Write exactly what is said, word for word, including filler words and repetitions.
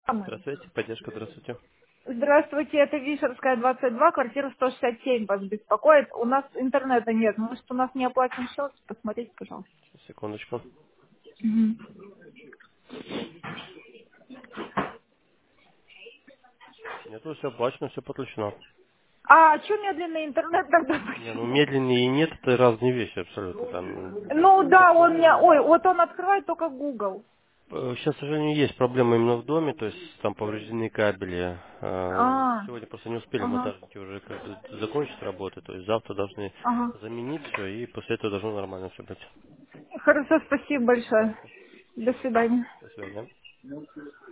Мы. Здравствуйте, поддержка, здравствуйте. Здравствуйте, это Вишерская, двадцать два, квартира сто шестьдесят семь вас беспокоит. У нас интернета нет, может у нас не оплачен счет? Посмотрите, пожалуйста. Секундочку. Мгм. Нету, все оплачено, все подключено. А что медленный интернет тогда Не, ну почему? медленнее и нет, это разные вещи абсолютно. Там Ну то, да, что он меня, ой, медленно. вот он открывает только Google. Э, Сейчас, к сожалению, есть проблема именно в доме, то есть там повреждены кабели. Э, А, Сегодня просто не успели ага, монтажники уже как бы закончить работы, то есть завтра должны ага. заменить все, и после этого должно нормально все быть. Хорошо, спасибо большое. Пожалуйста. До свидания. До свидания.